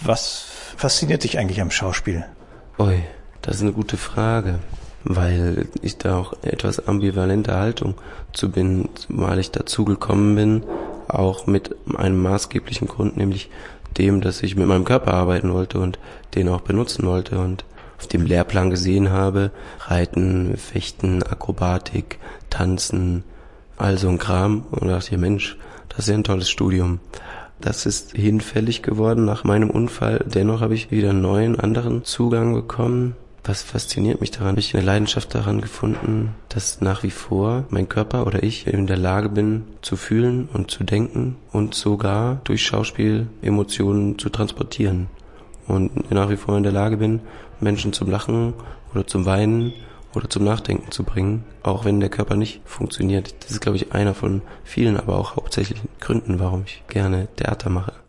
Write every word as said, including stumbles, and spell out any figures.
Was fasziniert dich eigentlich am Schauspiel? Ui, das ist eine gute Frage, weil ich da auch etwas ambivalente Haltung zu bin, weil ich dazu gekommen bin, auch mit einem maßgeblichen Grund, nämlich dem, dass ich mit meinem Körper arbeiten wollte und den auch benutzen wollte und auf dem Lehrplan gesehen habe, Reiten, Fechten, Akrobatik, Tanzen, all so ein Kram und dachte, ja Mensch, das ist ja ein tolles Studium. Das ist hinfällig geworden nach meinem Unfall. Dennoch habe ich wieder einen neuen, anderen Zugang bekommen. Was fasziniert mich daran? Ich habe eine Leidenschaft daran gefunden, dass nach wie vor mein Körper oder ich in der Lage bin, zu fühlen und zu denken und sogar durch Schauspiel Emotionen zu transportieren. Und nach wie vor in der Lage bin, Menschen zum Lachen oder zum Weinen oder zum Nachdenken zu bringen, auch wenn der Körper nicht funktioniert. Das ist, glaube ich, einer von vielen, aber auch hauptsächlichen Gründen, warum ich gerne Theater mache.